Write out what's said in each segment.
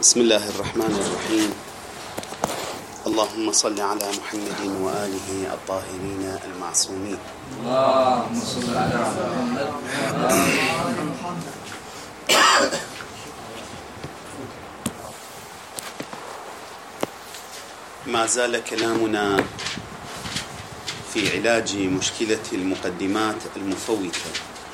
بسم الله الرحمن الرحيم. اللهم صل على محمد وآله الطاهرين المعصومين. اللهم صل على محمد. ما زال كلامنا في علاج مشكلة المقدمات المفوتة،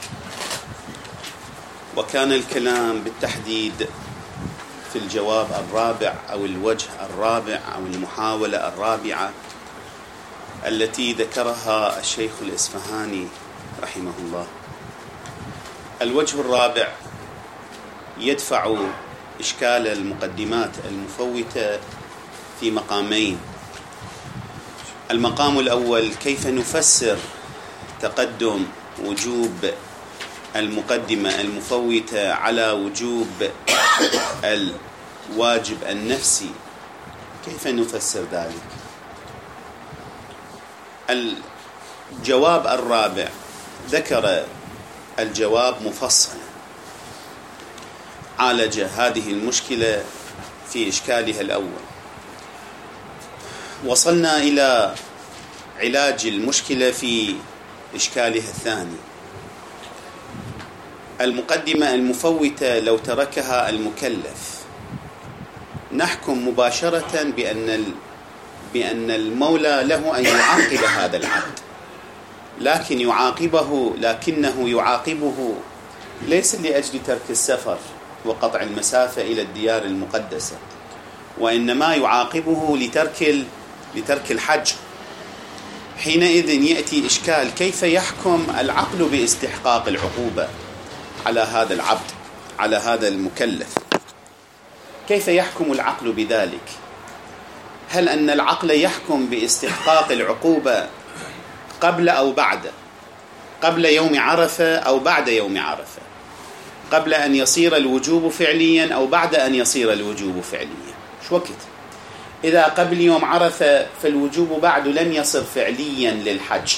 وكان الكلام بالتحديد في الجواب الرابع أو الوجه الرابع أو المحاولة الرابعة التي ذكرها الشيخ الإصفهاني رحمه الله. الوجه الرابع يدفع إشكال المقدمات المفوتة في مقامين. المقام الأول: كيف نفسر تقدم وجوب المقدمة المفوتة على وجوب الواجب النفسي؟ كيف نفسر ذلك؟ الجواب الرابع ذكر الجواب مفصلا، عالج هذه المشكلة في إشكالها الأول. وصلنا إلى علاج المشكلة في إشكالها الثاني. المقدمة المفوتة لو تركها المكلف نحكم مباشرة بأن المولى له أن يعاقب هذا العبد، لكنه يعاقبه ليس لأجل ترك السفر وقطع المسافة إلى الديار المقدسة، وإنما يعاقبه لترك الحج. حينئذ يأتي إشكال: كيف يحكم العقل باستحقاق العقوبة على هذا العبد، على هذا المكلف؟ كيف يحكم العقل بذلك؟ هل أن العقل يحكم باستحقاق العقوبة قبل أو بعد؟ قبل يوم عرفة أو بعد يوم عرفة؟ قبل أن يصير الوجوب فعليا أو بعد أن يصير الوجوب فعليا؟ شو وقت؟ إذا قبل يوم عرفة فالوجوب بعد لم يصير فعليا للحج،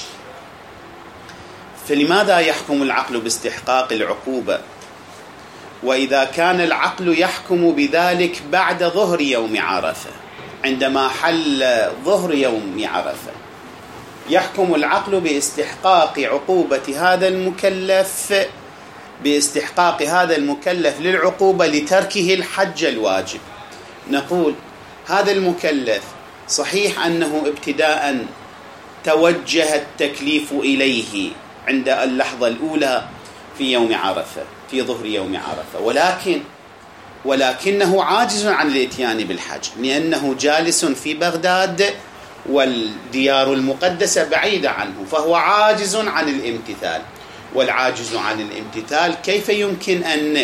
فلماذا يحكم العقل باستحقاق العقوبة؟ وإذا كان العقل يحكم بذلك بعد ظهر يوم عرفة، عندما حل ظهر يوم عرفة، يحكم العقل باستحقاق عقوبة هذا المكلف، باستحقاق هذا المكلف للعقوبة لتركه الحج الواجب. نقول هذا المكلف صحيح أنه ابتداء توجه التكليف إليه عند اللحظة الأولى في يوم عرفة، في ظهر يوم عرفة، ولكنه عاجز عن الاتيان بالحج، لأنه جالس في بغداد والديار المقدسة بعيدة عنه، فهو عاجز عن الامتثال. والعاجز عن الامتثال كيف يمكن أن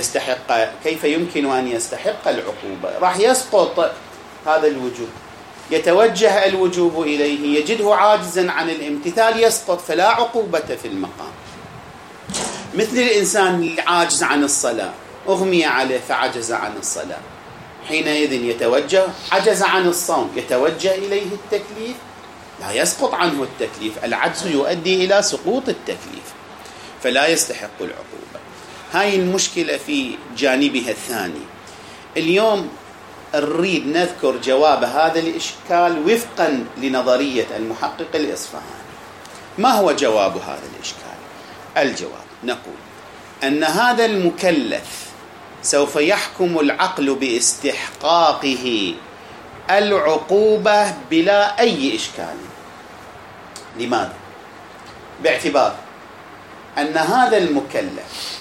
يستحق العقوبة؟ راح يسقط هذا الوجوب، يتوجه الوجوب إليه، يجده عاجزا عن الامتثال، يسقط، فلا عقوبة في المقام. مثل الإنسان العاجز عن الصلاة، أغمي عليه فعجز عن الصلاة، حينئذ عجز عن الصوم، يتوجه إليه التكليف، لا يسقط عنه التكليف، العجز يؤدي إلى سقوط التكليف، فلا يستحق العقوبة. هاي المشكلة في جانبها الثاني. اليوم نريد نذكر جواب هذا الإشكال وفقا لنظرية المحقق الإصفهاني. ما هو جواب هذا الإشكال؟ الجواب: نقول أن هذا المكلف سوف يحكم العقل باستحقاقه العقوبة بلا أي إشكال. لماذا؟ باعتبار أن هذا المكلف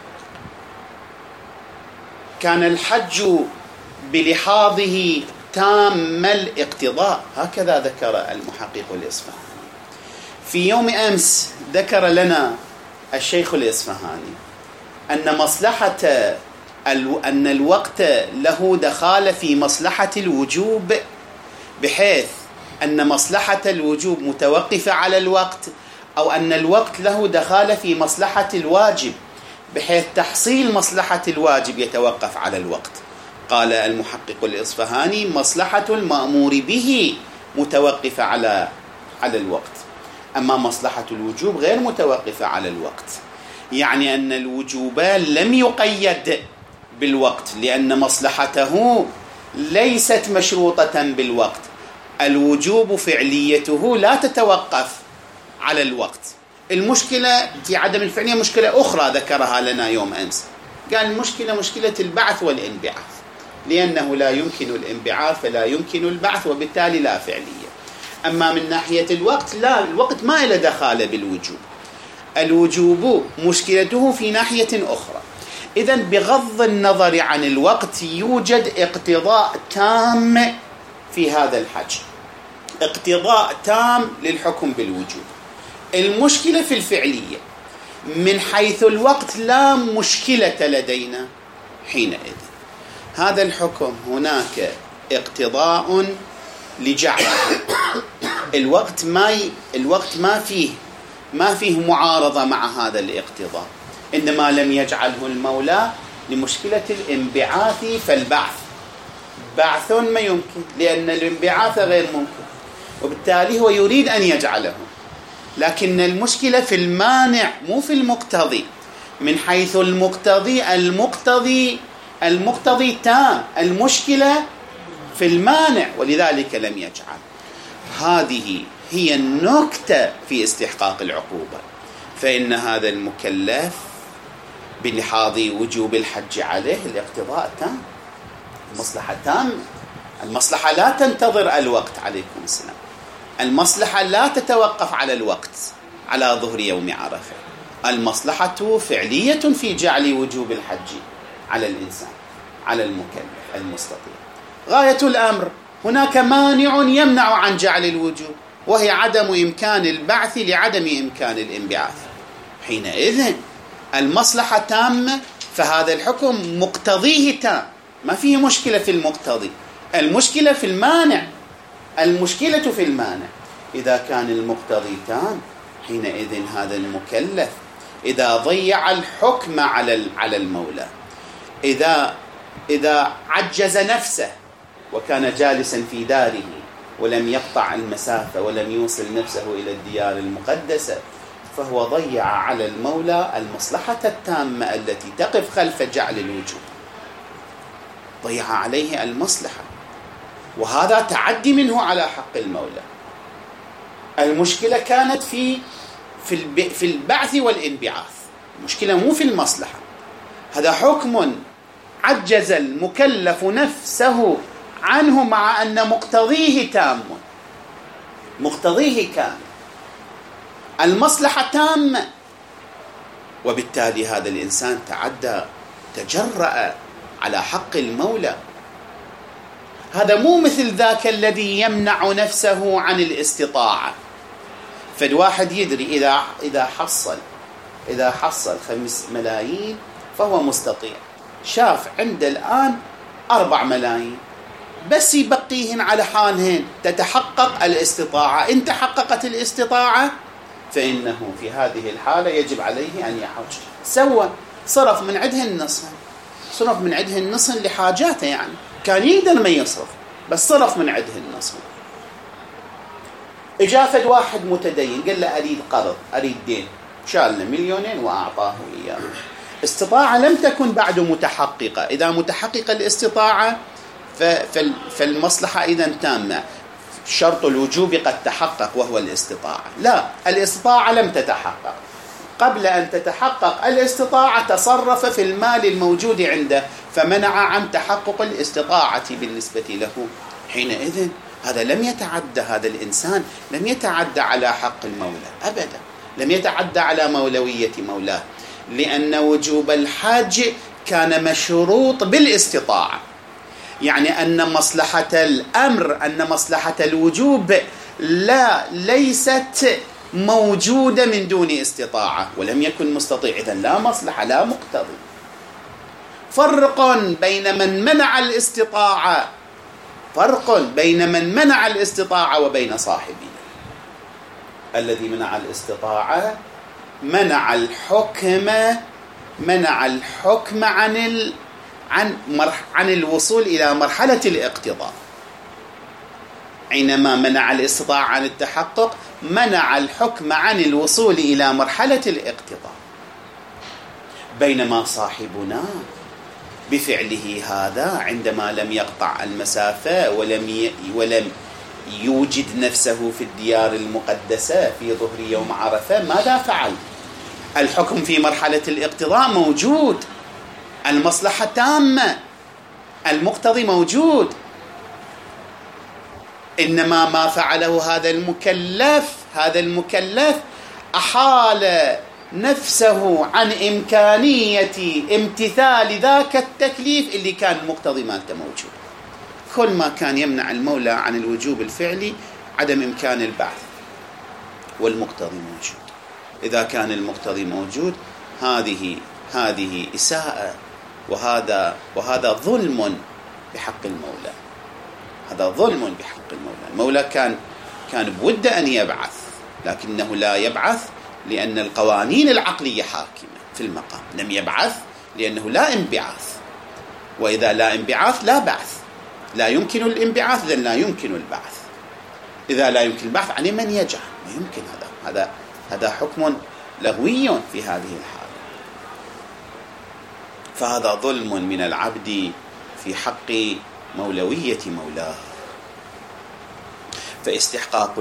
كان الحج بلحاظه تام الاقتضاء، هكذا ذكر المحقق الإصفهاني. في يوم أمس ذكر لنا الشيخ الإصفهاني أن الوقت له دخال في مصلحة الوجوب، بحيث أن مصلحة الوجوب متوقفة على الوقت، أو أن الوقت له دخال في مصلحة الواجب، بحيث تحصيل مصلحة الواجب يتوقف على الوقت. قال المحقق الإصفهاني: مصلحة المأمور به متوقفة على الوقت، أما مصلحة الوجوب غير متوقفة على الوقت. يعني أن الوجوب لم يقيد بالوقت، لأن مصلحته ليست مشروطة بالوقت. الوجوب فعليته لا تتوقف على الوقت. المشكلة في عدم الفعلية مشكلة أخرى ذكرها لنا يوم أمس، قال المشكلة مشكلة البعث والانبعاث، لأنه لا يمكن الانبعاث فلا يمكن البعث، وبالتالي لا فعلية. أما من ناحية الوقت لا، الوقت ما له دخالة بالوجوب. الوجوب مشكلته في ناحية أخرى. إذن بغض النظر عن الوقت يوجد اقتضاء تام في هذا الحجم، اقتضاء تام للحكم بالوجوب. المشكلة في الفعلية. من حيث الوقت لا مشكلة لدينا حينئذ. هذا الحكم هناك اقتضاء لجعله. الوقت ما فيه معارضة مع هذا الاقتضاء، إنما لم يجعله المولى لمشكلة الانبعاث، فالبعث بعث ما يمكن، لأن الانبعاث غير ممكن، وبالتالي هو يريد أن يجعله. لكن المشكلة في المانع مو في المقتضي. من حيث المقتضي تام، المشكلة في المانع، ولذلك لم يجعل. هذه هي النكتة في استحقاق العقوبة. فإن هذا المكلف بلحاظ وجوب الحج عليه الاقتضاء تام، المصلحة تام. المصلحة لا تنتظر الوقت، عليكم السلام. المصلحة لا تتوقف على الوقت على ظهر يوم عرفة. المصلحة فعلية في جعل وجوب الحج على الإنسان، على المكلف المستطيع. غاية الأمر هناك مانع يمنع عن جعل الوجوب، وهي عدم إمكان البعث لعدم إمكان الانبعاث. حينئذ المصلحة تامة، فهذا الحكم مقتضيه تام، ما فيه مشكلة في المقتضي. المشكلة في المانع. المشكلة في المانع. إذا كان المقتضي تام حينئذ هذا المكلف إذا ضيع الحكم على المولى، إذا عجز نفسه وكان جالسا في داره ولم يقطع المسافة ولم يوصل نفسه إلى الديار المقدسة، فهو ضيع على المولى المصلحة التامة التي تقف خلف جعل الوجوب، ضيع عليه المصلحة، وهذا تعدي منه على حق المولى. المشكلة كانت في البعث والانبعاث، المشكلة مو في المصلحة. هذا حكم عجز المكلف نفسه عنه مع أن مقتضيه تام، مقتضيه كامل، المصلحة تامة، وبالتالي هذا الإنسان تجرأ على حق المولى. هذا مو مثل ذاك الذي يمنع نفسه عن الاستطاعة. فالواحد يدري إذا حصل 5 ملايين فهو مستطيع، شاف عند الآن 4 ملايين بس يبقيهن على حالهن، تتحقق الاستطاعة. إن تحققت الاستطاعة فإنه في هذه الحالة يجب عليه أن يحج. صرف من عندهن النصف لحاجاته، يعني كان يقدر ما يصرف بس صرف من عندهن النصف. إجافة واحد متدين قال له أريد قرض، أريد دين، شال له 2 مليون وأعطاه إياه. استطاعة لم تكن بعد متحققة. إذا متحققة الاستطاعة فالمصلحة إذن تامة. شرط الوجوب قد تحقق وهو الاستطاعة. لا، الاستطاعة لم تتحقق. قبل أن تتحقق الاستطاعة تصرف في المال الموجود عنده فمنع عن تحقق الاستطاعة بالنسبة له. حينئذ هذا هذا الإنسان لم يتعدى على حق المولى أبدا، لم يتعدى على مولوية مولاه، لأن وجوب الحج كان مشروط بالاستطاعة. يعني أن مصلحة الأمر، أن مصلحة الوجوب ليست موجودة من دون استطاعة، ولم يكن مستطيع، إذن لا مصلحة لا مقتضي. فرق بين من منع الاستطاعة وبين صاحبه. الذي منع الاستطاعة منع الحكم عن الوصول إلى مرحلة الاقتضاء. حينما منع الاستطاعة عن التحقق منع الحكم عن الوصول إلى مرحلة الاقتضاء. بينما بفعله هذا عندما لم يقطع المسافة ولم يوجد نفسه في الديار المقدسة في ظهر يوم عرفة، ماذا فعل؟ الحكم في مرحلة الاقتضاء موجود، المصلحة تامة، المقتضي موجود، إنما ما فعله هذا المكلف أحال نفسه عن إمكانية امتثال ذاك التكليف اللي كان المقتضي مالته موجود. كل ما كان يمنع المولى عن الوجوب الفعلي عدم إمكان البعث، والمقتضي موجود. إذا كان المقتضي موجود هذه إساءة، وهذا ظلم بحق المولى، هذا ظلم بحق المولى. المولى كان بود أن يبعث، لكنه لا يبعث لأن القوانين العقلية حاكمة في المقام. لم يبعث لأنه لا انبعاث، وإذا لا انبعاث لا بعث، لا يمكن الانبعاث إذن لا يمكن البعث. إذا لا يمكن البعث عن من يجعل؟ ما يمكن. هذا حكم لغوي في هذه الحالة. فهذا ظلم من العبد في حق مولوية مولاه. فاستحقاق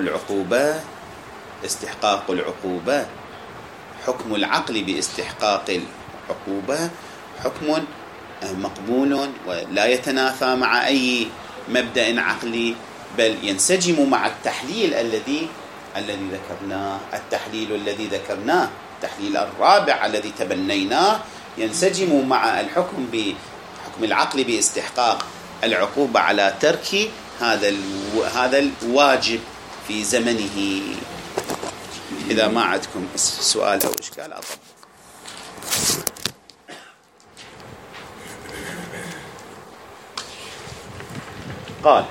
العقوبة حكم العقل باستحقاق العقوبة حكم مقبول ولا يتنافى مع أي مبدأ عقلي، بل ينسجم مع التحليل الذي ذكرناه. التحليل الذي ذكرناه، التحليل الرابع الذي تبنيناه، ينسجم مع حكم العقل باستحقاق العقوبة على ترك هذا الواجب في زمنه. إذا ما عندكم سؤال أو إشكال أطبق. قال: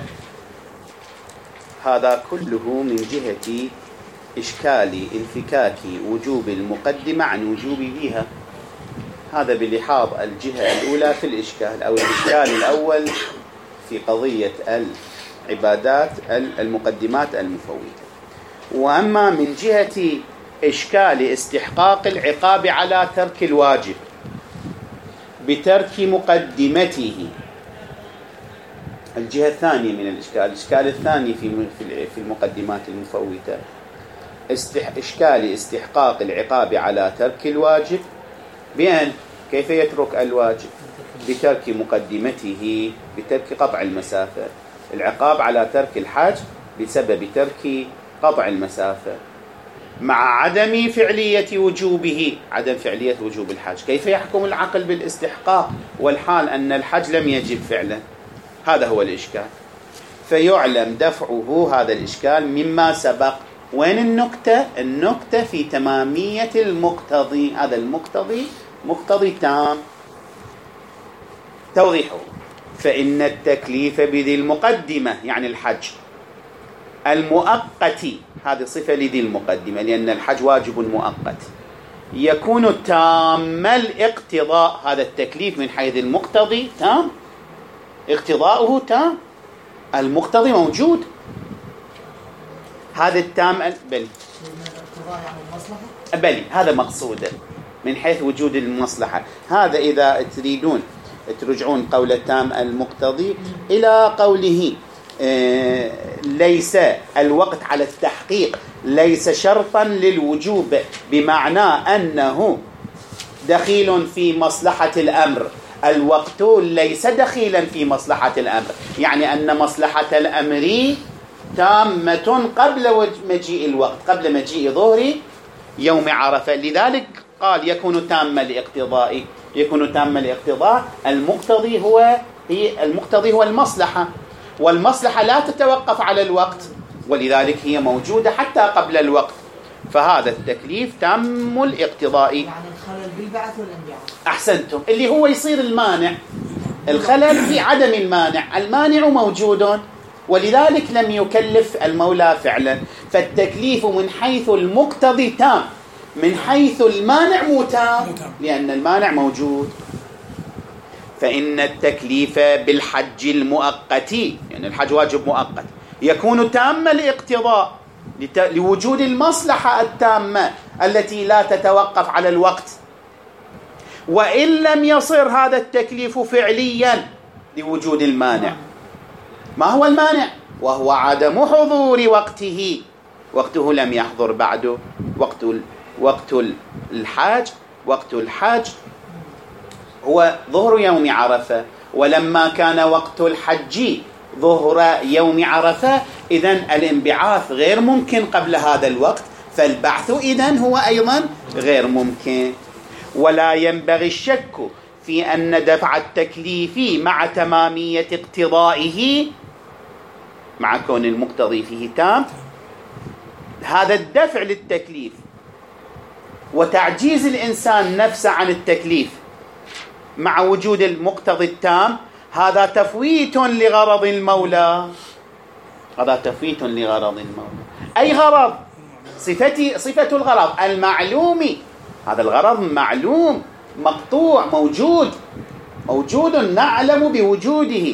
هذا كله من جهة إشكال انفكاك وجوب المقدمة عن وجوب بها. هذا بلحاظ الجهة الأولى في الإشكال، أو الإشكال الأول في قضية العبادات المقدمات المفوتة. وأما من جهة إشكال استحقاق العقاب على ترك الواجب بترك مقدمته، الجهة الثانية من الإشكال الثاني في المقدمات المفوتة، إشكال استحقاق العقاب على ترك الواجب بأن كيف يترك الواجب؟ بترك مقدمته، بترك قطع المسافة. العقاب على ترك الحج بسبب ترك قطع المسافة، مع عدم فعلية وجوبه، عدم فعلية وجوب الحج. كيف يحكم العقل بالاستحقاق والحال أن الحج لم يجب فعلا؟ هذا هو الإشكال. فيعلم دفعه هذا الإشكال مما سبق. وين النكتة؟ النكتة في تمامية المقتضي. هذا المقتضي مقتضي تام. توضيحه: فإن التكليف بذي المقدمة، يعني الحج المؤقت، هذه صفة لذي المقدمة لأن الحج واجب مؤقت، يكون تام الاقتضاء. هذا التكليف من حيث المقتضي تام، اقتضاؤه تام، المقتضي موجود. هذا التام بل بل هذا مقصودا من حيث وجود المصلحة. هذا إذا تريدون ترجعون قول التام المقتضي إلى قوله ليس الوقت على التحقيق ليس شرطا للوجوب، بمعنى أنه دخيل في مصلحة الأمر. الوقت ليس دخيلا في مصلحة الأمر، يعني أن مصلحة الأمر تامة قبل مجيء الوقت، قبل مجيء ظهر يوم عرفة. لذلك قال يكون تام الاقتضاء، يكون تام الاقتضاء. المقتضي هو المصلحة، والمصلحة لا تتوقف على الوقت، ولذلك هي موجودة حتى قبل الوقت. فهذا التكليف تام الاقتضاء. يعني الخلل بالبعث والانبعاث. أحسنتم. اللي هو يصير المانع، الخلل في عدم المانع. المانع موجود، ولذلك لم يكلف المولى فعلا. فالتكليف من حيث المقتضي تام، من حيث المانع مو تام، لأن المانع موجود. فإن التكليف بالحج المؤقت، يعني الحج واجب مؤقت، يكون تام الاقتضاء لوجود المصلحة التامة التي لا تتوقف على الوقت. وإن لم يصر هذا التكليف فعليا لوجود المانع. ما هو المانع؟ وهو عدم حضور وقته. وقته لم يحضر بعده. وقت الحاج، وقت الحج هو ظهر يوم عرفة، ولما كان وقت الحج ظهر يوم عرفة إذن الانبعاث غير ممكن قبل هذا الوقت، فالبعث إذن هو أيضا غير ممكن. ولا ينبغي الشك في أن دفع التكليف مع تمامية اقتضائه، مع كون المقتضي فيه تام، هذا الدفع للتكليف وتعجيز الإنسان نفسه عن التكليف مع وجود المقتضي التام، هذا تفويت لغرض المولى. هذا تفويت لغرض المولى. أي غرض؟ صفة الغرض المعلوم. هذا الغرض معلوم مقطوع موجود نعلم بوجوده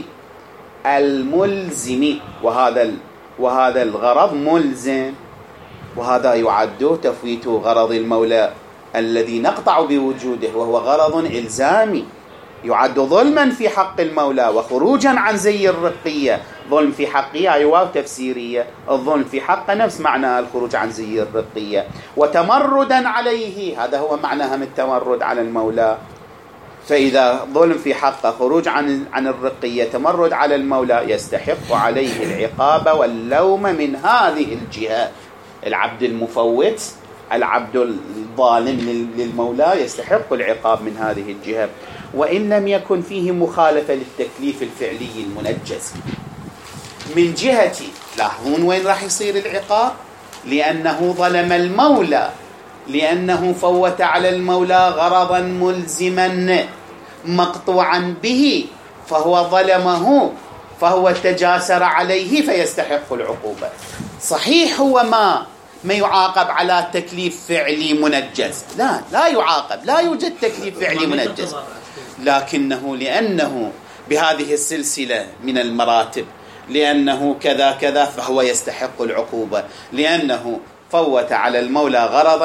الملزم، وهذا الغرض ملزم، وهذا يعد تفويت غرض المولى الذي نقطع بوجوده، وهو غرض إلزامي يعد ظلما في حق المولى وخروجا عن زي الرقية. ظلم في حقه أيوة تفسيرية، الظلم في حقه نفس معنى الخروج عن زي الرقية. وتمردا عليه، هذا هو معناها من التمرد على المولى. فإذا ظلم في حقه خروج عن الرقية، تمرد على المولى، يستحق عليه العقاب واللوم من هذه الجهة. العبد المفوت، العبد الظالم للمولى يستحق العقاب من هذه الجهة، وإن لم يكن فيه مخالفة للتكليف الفعلي المنجز. من جهة لاحظون وين راح يصير العقاب؟ لأنه ظلم المولى، لأنه فوت على المولى غرضا ملزما مقطوعا به، فهو ظلمه، فهو تجاسر عليه فيستحق العقوبة. صحيح هو ما يعاقب على تكليف فعلي منجز، لا يعاقب، لا يوجد تكليف فعلي منجز، لكنه لأنه بهذه السلسلة من المراتب، لأنه كذا كذا، فهو يستحق العقوبة، لأنه فوت على المولى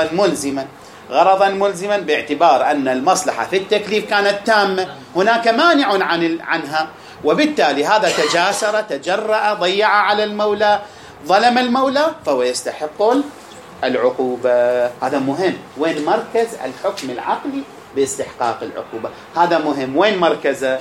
غرضا ملزما باعتبار أن المصلحة في التكليف كانت تامة، هناك مانع عنها، وبالتالي هذا تجاسر، تجرأ، ضيع على المولى، ظلم المولى، فهو يستحق العقوبة. هذا مهم، وين مركز الحكم العقلي باستحقاق العقوبة؟ هذا مهم، وين مركزه؟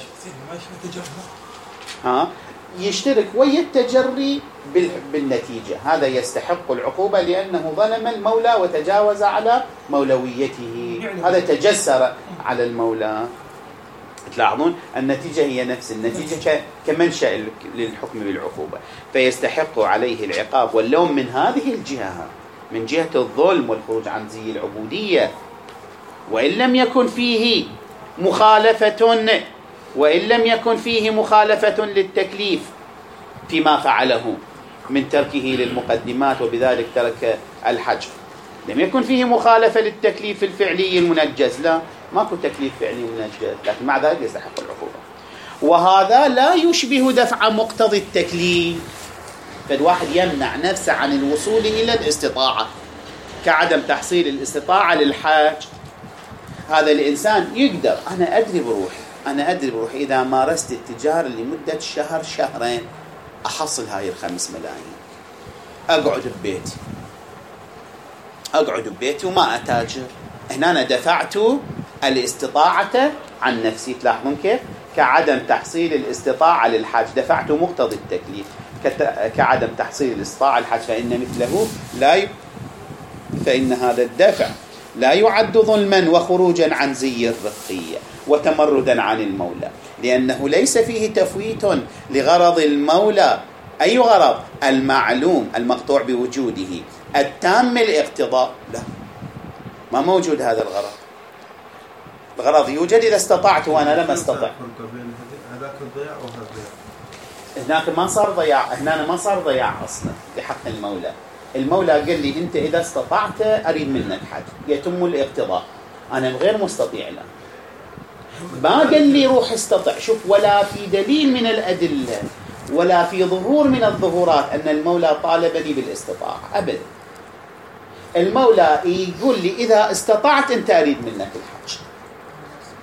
يشترك ويا التجري بالنتيجة. هذا يستحق العقوبة لأنه ظلم المولى وتجاوز على مولويته، هذا تجسر على المولى. تلاحظون النتيجة هي نفس النتيجة كمنشأ للحكم بالعقوبة، فيستحق عليه العقاب واللوم من هذه الجهة، من جهة الظلم والخروج عن زي العبودية. وإن لم يكن فيه مخالفة للتكليف فيما فعله من تركه للمقدمات وبذلك ترك الحج، لم يكن فيه مخالفة للتكليف الفعلي المنجز، لا، ماكو تكليف فعلي منجز، لكن مع ذلك يستحق العقوبة. وهذا لا يشبه دفع مقتضي التكليف، فالواحد يمنع نفسه عن الوصول إلى الاستطاعة، كعدم تحصيل الاستطاعة للحاج. هذا الإنسان يقدر، أنا أدري بروحي إذا مارست التجارة لمدة شهر شهرين أحصل هاي 5 ملايين، أقعد ببيتي وما أتاجر. هنا أنا دفعت الاستطاعة عن نفسي. تلاحظون كيف؟ كعدم تحصيل الاستطاعة للحاج دفعت مقتضي التكليف، كعدم تحصيل الاستطاعة للحاج فإن هذا الدفع لا يعد ظلما وخروجا عن زي الرقية وتمردا عن المولى، لأنه ليس فيه تفويت لغرض المولى. أي غرض؟ المعلوم المقطوع بوجوده التام الاقتضاء، لا، ما موجود هذا الغرض. الغرض يوجد إذا استطعت وأنا لم أستطع. هذاك الضياع وهذا هناك ما صار ضياع، هنا ما صار ضياع أصلا بحق المولى. المولى قال لي أنت إذا استطعت أريد منك حج، يتم الاقتضاء، أنا غير مستطيع الآن، ما قال لي روح استطع. شوف، ولا في دليل من الأدلة ولا في ظهور من الظهورات أن المولى طالبني بالاستطاعة أبدا. المولى يقول لي إذا استطعت أنت أريد منك الحج،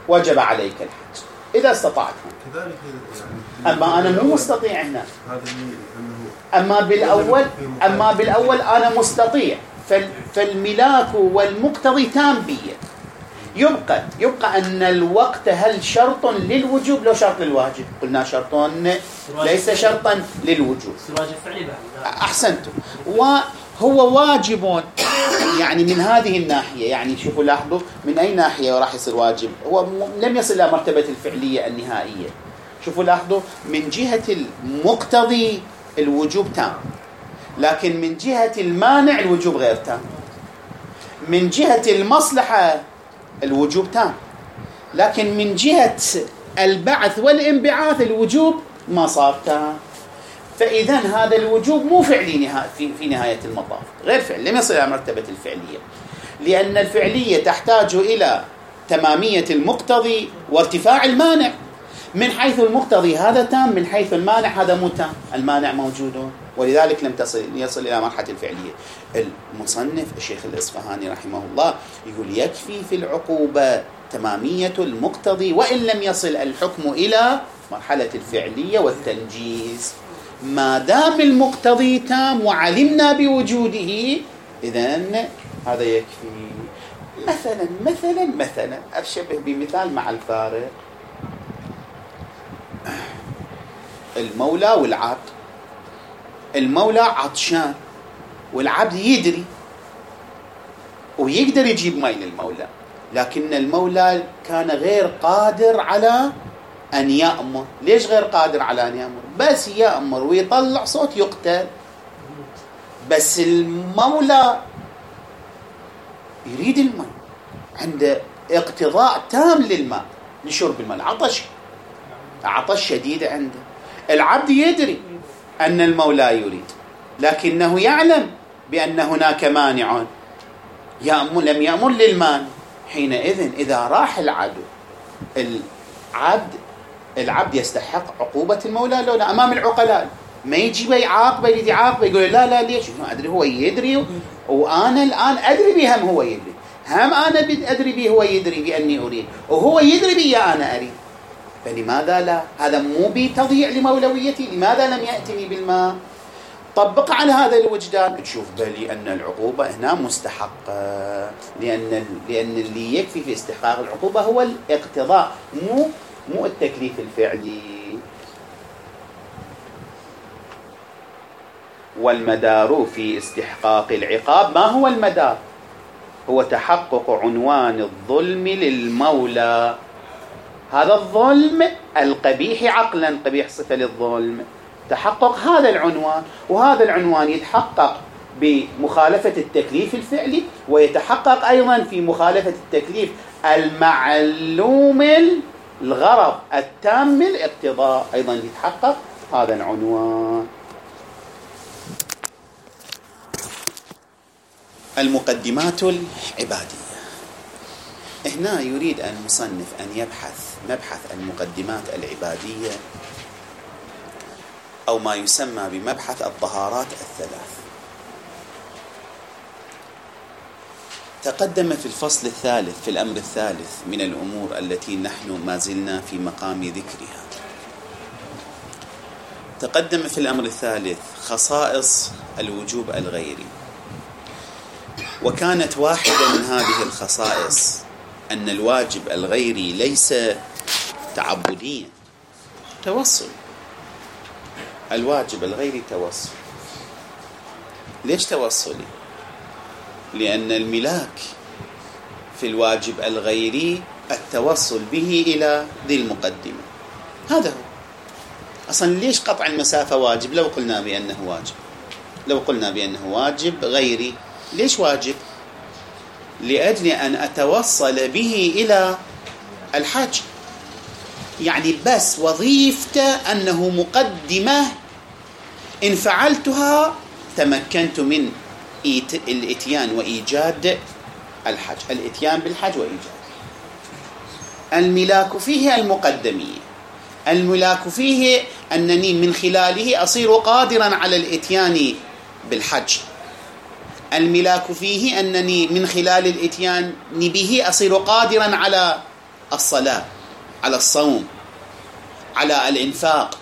وجب عليك الحج إذا استطعت. كذلك يعني أما أنا مو مستطيع هنا. هذا أنه أما بالأول أنا مستطيع، فالملاك والمقتضي تام بي. يبقى أن الوقت هل شرط للوجوب لو شرط للواجب؟ قلنا شرط ليس شرطا للوجوب. أحسنتم. وهو واجب يعني من هذه الناحية، يعني شوفوا لاحظوا من أي ناحية راح يصير واجب. هو لم يصل إلى مرتبة الفعلية النهائية. شوفوا لاحظوا من جهة المقتضي الوجوب تام، لكن من جهة المانع الوجوب غير تام. من جهة المصلحة الوجوب تام، لكن من جهة البعث والانبعاث الوجوب ما صار تام. فإذا هذا الوجوب مو فعلي في نهاية المطاف، غير فعل، لم يصل إلى مرتبة الفعلية، لأن الفعلية تحتاج إلى تمامية المقتضي وارتفاع المانع. من حيث المقتضي هذا تام، من حيث المانع هذا مو تام، المانع موجود، ولذلك لم يصل إلى مرحلة الفعلية. المصنف الشيخ الإصفهاني رحمه الله يقول يكفي في العقوبة تمامية المقتضي وإن لم يصل الحكم إلى مرحلة الفعلية والتنجيز. ما دام المقتضي تام وعلمنا بوجوده إذن هذا يكفي. مثلا أشبه بمثال مع الفارق، المولى والعبد. المولى عطشان والعبد يدري ويقدر يجيب ماء للمولى، لكن المولى كان غير قادر على أن يأمر. ليش غير قادر على أن يأمر؟ بس يأمر ويطلع صوت يقتل. بس المولى يريد الماء، عنده اقتضاء تام للماء لشرب الماء، عطش شديد عنده. العبد يدري أن المولى يريد، لكنه يعلم بأن هناك مانع لم يأمر للمانع. حينئذ إذا راح العدو العبد يستحق عقوبة المولى لو لا. أمام العقلاء ما يجي يعاقبه، يقول لا ليش؟ أدري هو يدري وأنا الآن أدري به، هم هو يدري، هم أنا أدري به، هو يدري بأني أريد وهو يدري بي أنا أريد، فلماذا لا؟ هذا مو بتضييع لمولويتي؟ لماذا لم يأتني بالماء؟ طبق على هذا الوجدان تشوف بلي أن العقوبة هنا مستحقة، لأن اللي يكفي في استحقاق العقوبة هو الاقتضاء، مو التكليف الفعلي. والمدار في استحقاق العقاب ما هو المدار؟ هو تحقق عنوان الظلم للمولى. هذا الظلم القبيح عقلا، قبيح صفة للظلم، تحقق هذا العنوان، وهذا العنوان يتحقق بمخالفة التكليف الفعلي، ويتحقق أيضا في مخالفة التكليف المعلوم الغرض التام الاقتضاء، أيضا يتحقق هذا العنوان. المقدمات العبادية. هنا يريد المصنف أن يبحث مبحث المقدمات العبادية، أو ما يسمى بمبحث الطهارات الثلاث. تقدم في الفصل الثالث في الأمر الثالث من الأمور التي نحن ما زلنا في مقام ذكرها. تقدم في الأمر الثالث خصائص الوجوب الغيري، وكانت واحدة من هذه الخصائص أن الواجب الغيري ليس تعبديا، توصل. الواجب الغيري توصل. ليش توصلي؟ لأن الملاك في الواجب الغيري التوصل به إلى ذي المقدمة، هذا هو. أصلا ليش قطع المسافة واجب لو قلنا بأنه واجب؟ لو قلنا بأنه واجب غيري، ليش واجب؟ لأجل أن أتوصل به إلى الحج، يعني بس وظيفته أنه مقدمة إن فعلتها تمكنت من الإتيان وإيجاد الحج، الإتيان بالحج وإيجاد. الملاك فيه المقدمية، الملاك فيه أنني من خلاله أصير قادرا على الإتيان بالحج، الملاك فيه أنني من خلال الإتيان به أصير قادرا على الصلاة، على الصوم، على الإنفاق.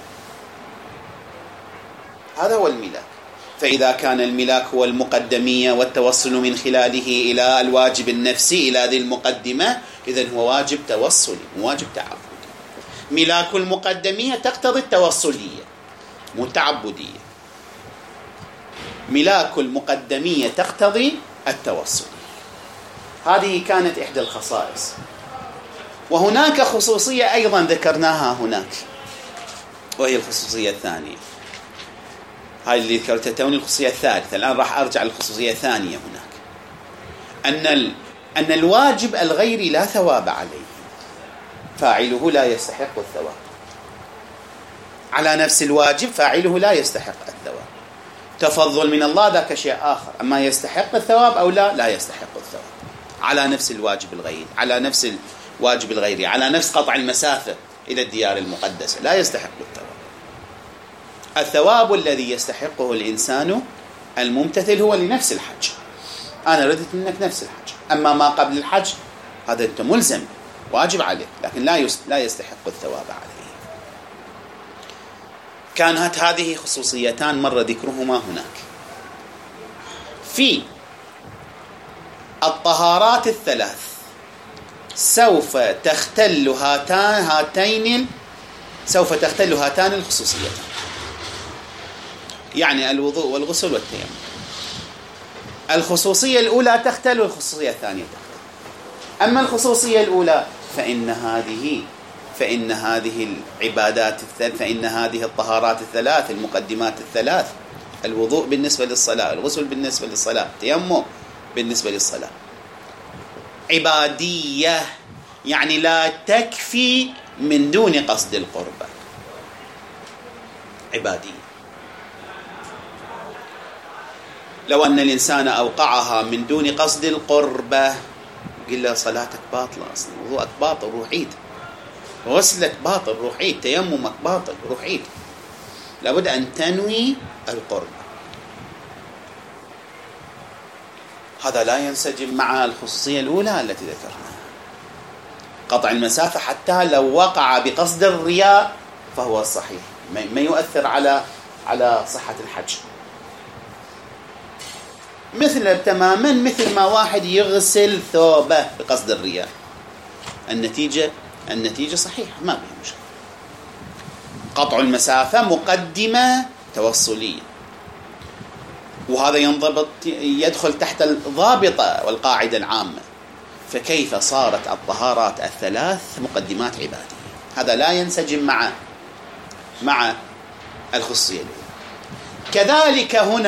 هذا هو الملاك. فإذا كان الملاك هو المقدمية والتوصل من خلاله إلى الواجب النفسي إلى ذي المقدمة، إذن هو واجب توصلي واجب تعبدي. ملاك المقدمية تقتضي التوصلية مو تعبدية. ملاك المقدمية تقتضي التوصل. هذه كانت إحدى الخصائص. وهناك خصوصية أيضا ذكرناها هناك، وهي الخصوصية الثانية. هاي اللي ذكرتها توني الخصوصية الثالثة. الآن راح أرجع للخصوصية الثانية هناك، أن الواجب الغيري لا ثواب عليه، فاعله لا يستحق الثواب. على نفس الواجب فاعله لا يستحق الثواب. تفضل من الله ذاك شيء آخر، أما يستحق الثواب أو لا يستحق الثواب. على نفس الواجب الغيري، على نفس الواجب الغيري، على نفس قطع المسافة إلى الديار المقدسة لا يستحق الثواب. الثواب الذي يستحقه الإنسان الممتثل هو لنفس الحج. أنا ردت منك نفس الحج، أما ما قبل الحج هذا أنت ملزم واجب عليك، لكن لا يستحق الثواب عليه. كانت هذه خصوصيتان مر ذكرهما هناك. في الطهارات الثلاث سوف تختل هاتان الخصوصيتان، يعني الوضوء والغسل والتيمم. الخصوصية الأولى تختل والخصوصية الثانية تختل. أما الخصوصية الأولى فإن هذه العبادات فإن هذه الطهارات الثلاث، المقدمات الثلاث، الوضوء بالنسبة للصلاة، الغسل بالنسبة للصلاة، التيمم بالنسبة للصلاة، عبادية، يعني لا تكفي من دون قصد القربة، عبادية. لو أن الإنسان أوقعها من دون قصد القربة قل له صلاتك باطلة أصلا، وضوءك باطل روح عيد، غسلك باطل روح عيد، تيممك باطل روح عيد. لابد أن تنوي القربة. هذا لا ينسجم مع الخصوصية الأولى التي ذكرناها، قطع المسافة. حتى لو وقع بقصد الرياء فهو صحيح، ما يؤثر على صحة الحج. تماما مثل ما واحد يغسل ثوبه بقصد الرياء، النتيجة صحيحة، ما بها مشكلة. قطع المسافة مقدمة توصلية، وهذا يدخل تحت الضابطة والقاعدة العامة. فكيف صارت الطهارات الثلاث مقدمات عبادية؟ هذا لا ينسجم مع الخصوصية الأولى.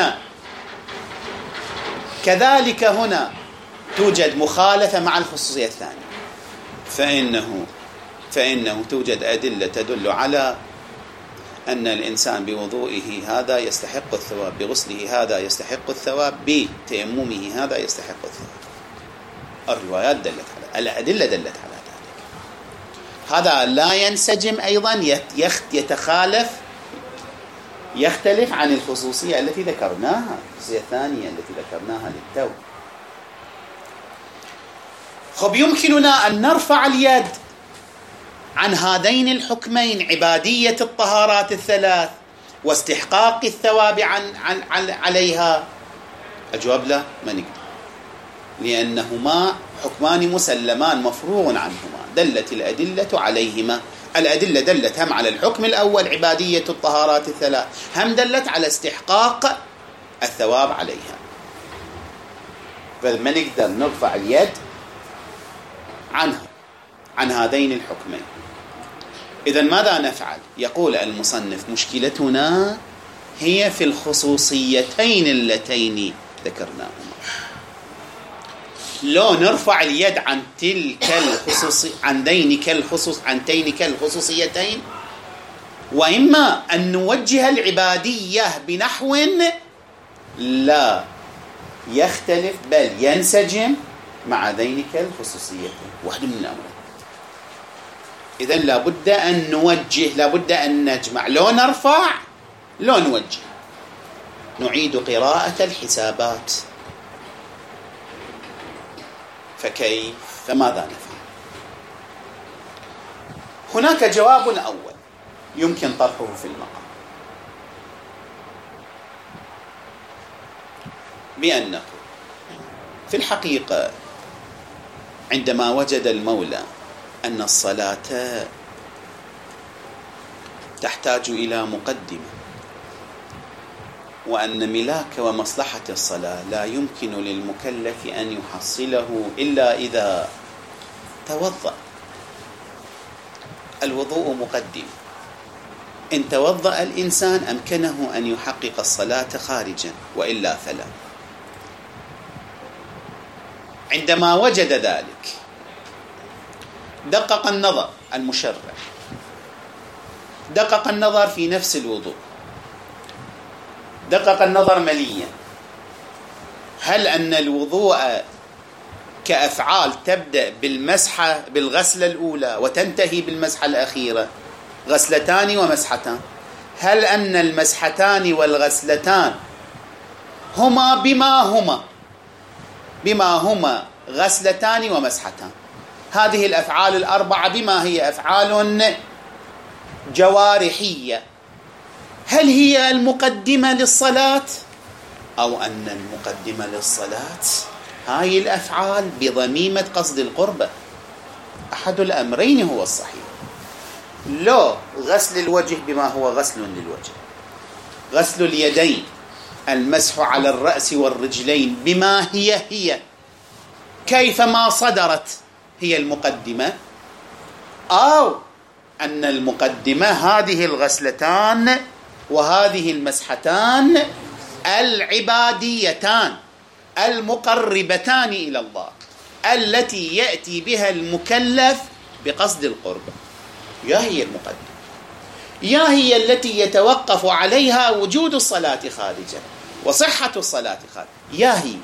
كذلك هنا توجد مخالفة مع الخصوصية الثانية، فإنه توجد أدلة تدل على أن الإنسان بوضوئه هذا يستحق الثواب، بغسله هذا يستحق الثواب، بتيممه هذا يستحق الثواب. الروايات دلت على، الأدلة دلت على ذلك. هذا لا ينسجم أيضا، يختلف عن الخصوصية التي ذكرناها، الخصوصية الثانية التي ذكرناها للتو. يمكننا أن نرفع اليد عن هذين الحكمين، عبادية الطهارات الثلاث واستحقاق الثواب عليها. الجواب لا، ما نقدر، لأنهما حكمان مسلمان مفروغ عنهما، دلت الأدلة عليهما. الأدلة دلت هم على الحكم الأول عبادية الطهارات الثلاث، هم دلت على استحقاق الثواب عليها. فما نقدر نرفع اليد عن هذين الحكمين. إذن ماذا نفعل؟ يقول المصنف مشكلتنا هي في الخصوصيتين اللتين ذكرناهما. لو نرفع اليد عن تينك الخصوصيتين، وإما أن نوجه العبادية بنحو لا يختلف بل ينسجم مع ذينك الخصوصيتين، واحد من الأمرين. إذن لابد أن نوجه، لابد أن نجمع، لو نرفع لو نوجه. نعيد قراءة الحسابات. فكيف؟ فماذا نفعل؟ هناك جواب أول يمكن طرحه في المقام، بأنه في الحقيقة عندما وجد المولى أن الصلاة تحتاج إلى مقدمة، وأن ملاك ومصلحة الصلاة لا يمكن للمكلف أن يحصله إلا إذا توضأ. الوضوء مقدم، إن توضأ الإنسان أمكنه أن يحقق الصلاة خارجا، وإلا فلا. عندما وجد ذلك دقق النظر المشرع، دقق النظر في نفس الوضوء، دقق النظر مليا، هل أن الوضوء كأفعال تبدأ بالمسحة بالغسلة الأولى وتنتهي بالمسحة الأخيرة، غسلتان ومسحتان، هل أن المسحتان والغسلتان هما بما هما غسلتان ومسحتان؟ هذه الأفعال الأربعة بما هي أفعال جوارحية، هل هي المقدمة للصلاة، أو أن المقدمة للصلاة هاي الأفعال بضميمة قصد القربة؟ أحد الأمرين هو الصحيح. لو غسل الوجه بما هو غسل للوجه، غسل اليدين، المسح على الرأس والرجلين بما هي كيفما صدرت هي المقدمة، أو أن المقدمة هذه الغسلتان وهذه المسحتان العباديتان المقربتان إلى الله التي يأتي بها المكلف بقصد القربة، يا هي المقدمة، يا هي التي يتوقف عليها وجود الصلاة خارجا وصحة الصلاة خارجا، يا هي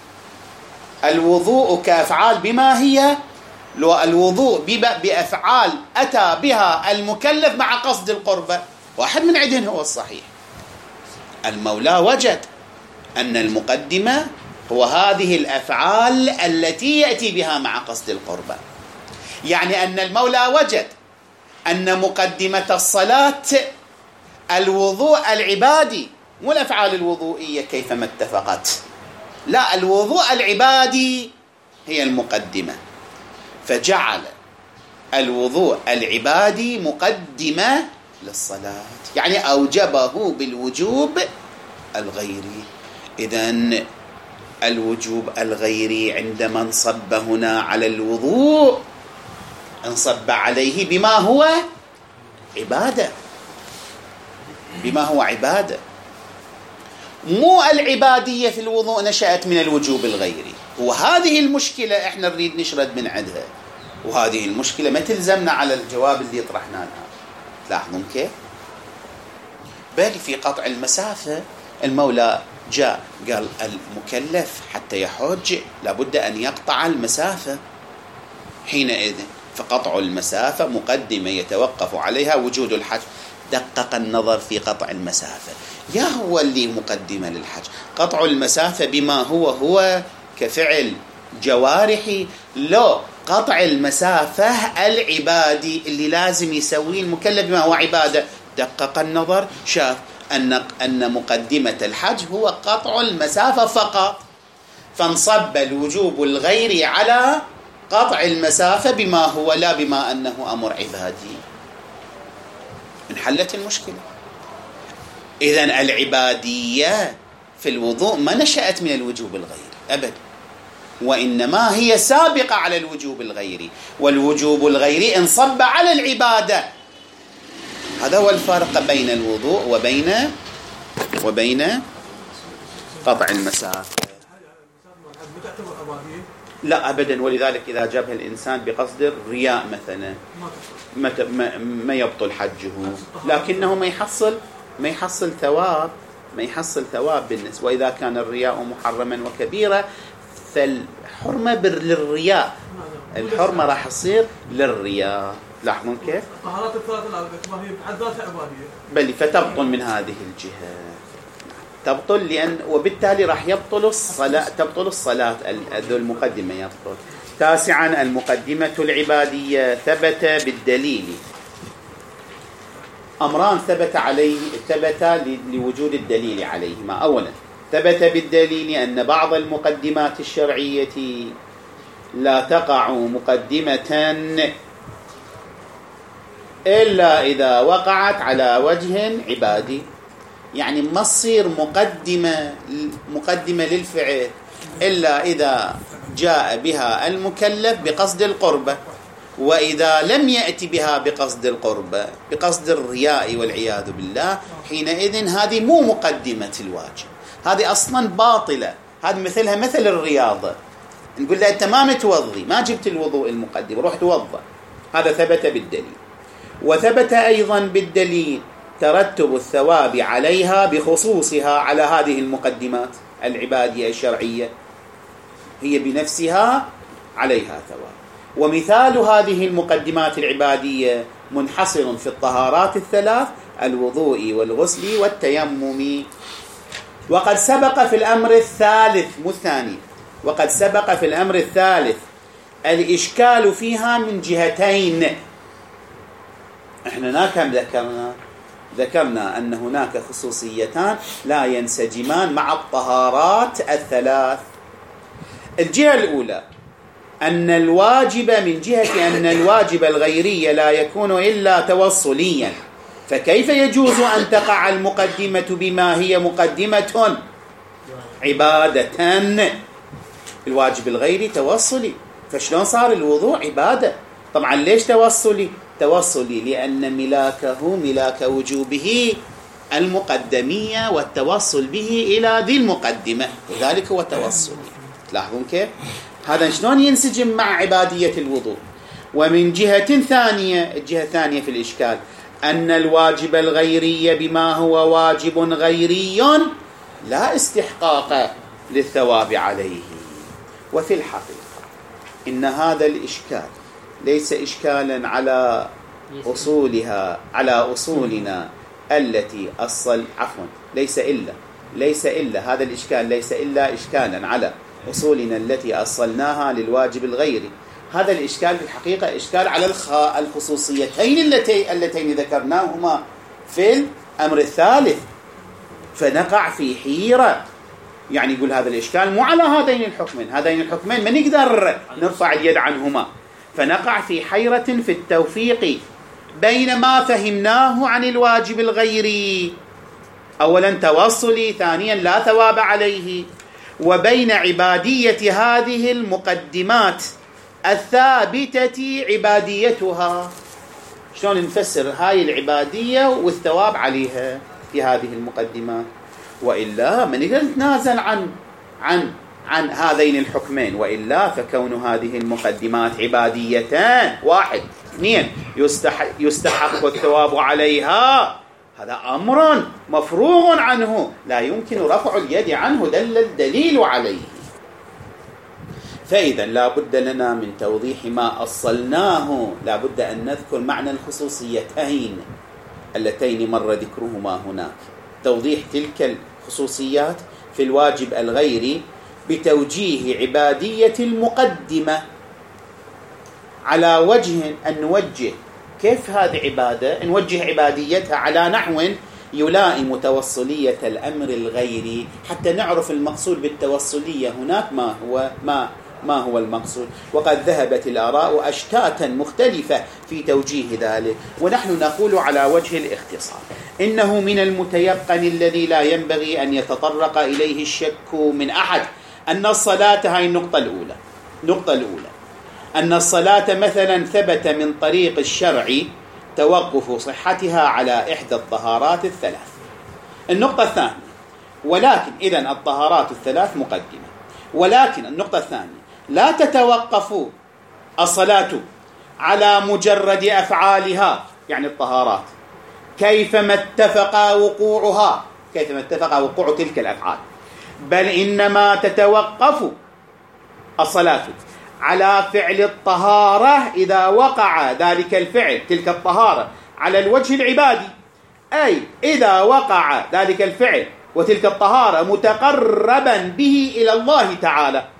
الوضوء كأفعال بما هي، لو الوضوء بأفعال أتى بها المكلف مع قصد القربة، واحد من عدن هو الصحيح. المولى وجد أن المقدمة هو هذه الأفعال التي يأتي بها مع قصد القربة، يعني أن المولى وجد أن مقدمة الصلاة الوضوء العبادي، مو الأفعال الوضوئية كيفما اتفقت، لا، الوضوء العبادي هي المقدمة، فجعل الوضوء العبادي مقدمة للصلاة، يعني أوجبه بالوجوب الغيري. إذن الوجوب الغيري عندما انصب هنا على الوضوء انصب عليه بما هو عبادة، بما هو عبادة، مو العبادية في الوضوء نشأت من الوجوب الغيري. وهذه المشكلة احنا نريد نشرد من عندها، وهذه المشكلة ما تلزمنا على الجواب اللي طرحناه الآن. تلاحظون كيف؟ بل في قطع المسافة المولى جاء قال المكلف حتى يحج لابد أن يقطع المسافة، حينئذ فقطع المسافة مقدمة يتوقف عليها وجود الحج. دقق النظر في قطع المسافة، يا هو اللي مقدمة للحج، قطع المسافة بما هو كفعل جوارحي، لو قطع المسافة العبادي اللي لازم يسويه المكلف بما هو عبادة. دقق النظر شاف أن مقدمة الحج هو قطع المسافة فقط، فانصب الوجوب الغيري على قطع المسافة بما هو لا بما أنه أمر عبادي. انحلت المشكلة. إذن العبادية في الوضوء ما نشأت من الوجوب الغيري أبدا، وإنما هي سابقة على الوجوب الغيري، والوجوب الغيري انصب على العبادة. هذا هو الفرق بين الوضوء وبين قطع المسافة. لا أبدا، ولذلك إذا جابها الإنسان بقصد الرياء مثلا ما يبطل حجه، لكنه ما يحصل ثواب بالنسبة. وإذا كان الرياء محرما وكبيرة فالحرمة للرياء، الحرمة راح تصير للرياء. لاحظون كيف؟ طهارات الثلاث ما هي بحد ذاتها عبادية، بل فتبطل من هذه الجهة، تبطل، لأن وبالتالي راح تبطل الصلاة ذو المقدمة يبطل، تاسعا المقدمة العبادية. ثبت بالدليل أمران ثبت لوجود الدليل عليهما. أولا ثبت بالدليل أن بعض المقدمات الشرعية لا تقع مقدمة إلا إذا وقعت على وجه عبادي، يعني ما تصير مقدمة للفعل إلا إذا جاء بها المكلف بقصد القربة، وإذا لم يأتي بها بقصد القربة بقصد الرياء والعياذ بالله، حينئذ هذه مو مقدمة الواجب، هذه أصلا باطلة. هذه مثلها مثل الرياضة، نقول له أنت ما متوضي، ما جبت الوضوء المقدم، روح توضأ. هذا ثبت بالدليل. وثبت أيضا بالدليل ترتب الثواب عليها بخصوصها على هذه المقدمات العبادية الشرعية، هي بنفسها عليها ثواب. ومثال هذه المقدمات العبادية منحصر في الطهارات الثلاث: الوضوء والغسل والتيمم. وقد سبق في الأمر الثالث مو الثاني، وقد سبق في الأمر الثالث الإشكال فيها من جهتين. احنا كم ذكرنا أن هناك خصوصيتان لا ينسجمان مع الطهارات الثلاث. الجهة الأولى أن الواجب من جهة أن الواجب الغيري لا يكون إلا توصليا، فكيف يجوز أن تقع المقدمة بما هي مقدمة عبادة؟ الواجب الغيري توصلي، فشلون صار الوضوء عبادة؟ طبعا ليش توصلي؟ لأن ملاك وجوبه المقدمية والتوصل به إلى ذي المقدمة، وذلك هو توصلي. تلاحظون كيف؟ هذا شلون ينسجم مع عبادية الوضوء. ومن جهة ثانية، الجهة الثانية في الإشكال أن الواجب الغيري بما هو واجب غيري لا استحقاق للثواب عليه. وفي الحقيقة إن هذا الإشكال ليس إشكالا على أصولنا التي ليس إلا هذا الإشكال ليس إلا إشكالا على أصولنا التي أصلناها للواجب الغيري. هذا الإشكال في الحقيقة إشكال على الخصوصيتين اللتين ذكرناهما في الأمر الثالث، فنقع في حيرة. يعني يقول هذا الإشكال مو على هذين الحكمين ما نقدر نرفع اليد عنهما، فنقع في حيرة في التوفيق بين ما فهمناه عن الواجب الغيري، أولا توصلي، ثانيا لا ثواب عليه، وبين عبادية هذه المقدمات الثابتة عباديتها. شلون نفسر هاي العبادية والثواب عليها في هذه المقدمات؟ وإلا ما نقدر نتنازل عن هذين الحكمين، وإلا فكون هذه المقدمات عباديتان: 1 2 يستحق الثواب عليها، هذا أمر مفروغ عنه لا يمكن رفع اليد عنه، دل الدليل عليه. فإذا لا بد لنا من توضيح ما أصلناه، لا بد أن نذكر معنى الخصوصيتين اللتين مر ذكرهما هناك، توضيح تلك الخصوصيات في الواجب الغيري بتوجيه عبادية المقدمة على وجه أن نوجه كيف هذه عبادة، نوجه عباديتها على نحو يلائم توصلية الأمر الغيري، حتى نعرف المقصود بالتوصلية هناك ما هو المقصود. وقد ذهبت الآراء أشتاتا مختلفة في توجيه ذلك، ونحن نقول على وجه الاختصار إنه من المتيقن الذي لا ينبغي أن يتطرق إليه الشك من أحد أن الصلاة، هاي النقطة الأولى، أن الصلاة مثلا ثبت من طريق الشرع توقف صحتها على إحدى الطهارات الثلاث. النقطة الثانية: ولكن إذن الطهارات الثلاث مقدمة، ولكن النقطة الثانية لا تتوقف الصلاة على مجرد أفعالها، يعني الطهارات، كيفما اتفق وقوع تلك الأفعال، بل إنما تتوقف الصلاة على فعل الطهارة إذا وقع ذلك الفعل، تلك الطهارة، على الوجه العبادي، أي إذا وقع ذلك الفعل وتلك الطهارة متقربا به إلى الله تعالى،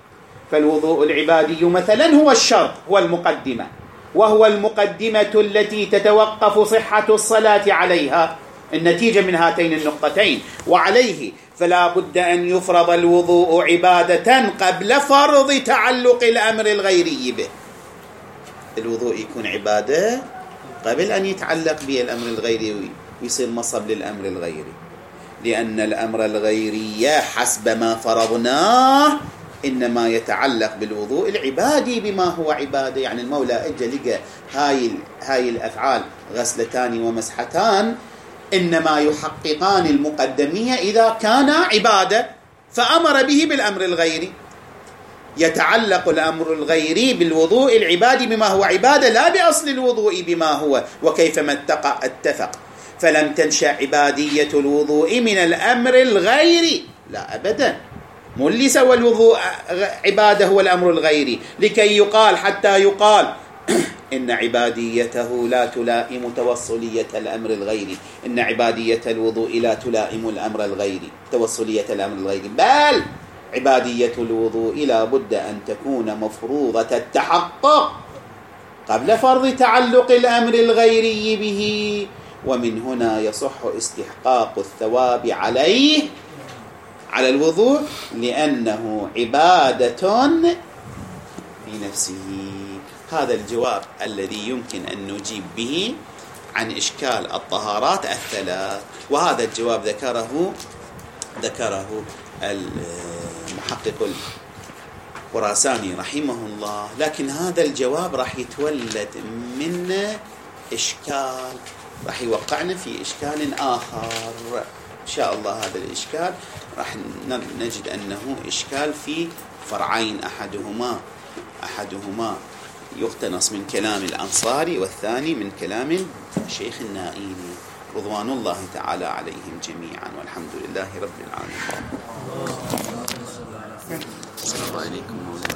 فالوضوء العبادي مثلا هو الشرط، هو المقدمة، وهو المقدمة التي تتوقف صحة الصلاة عليها، النتيجة من هاتين النقطتين. وعليه فلا بد أن يفرض الوضوء عبادة قبل فرض تعلق الأمر الغيري به. الوضوء يكون عبادة قبل أن يتعلق به الأمر الغيري ويصير مصب للأمر الغيري، لأن الأمر الغيري حسب ما فرضناه إنما يتعلق بالوضوء العبادي بما هو عبادة. يعني المولى أجى لقى هاي الأفعال غسلتان ومسحتان إنما يحققان المقدمية إذا كان عبادة، فأمر به بالأمر الغيري. يتعلق الأمر الغيري بالوضوء العبادي بما هو عبادة لا بأصل الوضوء بما هو، وكيفما اتفق. فلم تنشأ عبادية الوضوء من الأمر الغيري، لا أبدا، مو اللي سوى الوضوء عبادة هو الأمر الغيري، لكي يقال حتى يقال إن عباديته لا تلائم توصلية الأمر الغيري، إن عبادية الوضوء لا تلائم الأمر الغيري توصلية الأمر الغيري، بل عبادية الوضوء لا بد أن تكون مفروضة التحقق قبل فرض تعلق الأمر الغيري به. ومن هنا يصح استحقاق الثواب عليه على الوضوء لأنه عبادة في نفسه. هذا الجواب الذي يمكن أن نجيب به عن إشكال الطهارات الثلاث، وهذا الجواب ذكره المحقق الخراساني رحمه الله. لكن هذا الجواب راح يتولد منه إشكال، راح يوقعنا في إشكال آخر إن شاء الله. هذا الإشكال راح نجد أنه إشكال في فرعين، أحدهما يقتنص من كلام الأنصاري والثاني من كلام شيخ النائيني رضوان الله تعالى عليهم جميعا، والحمد لله رب العالمين. السلام عليكم.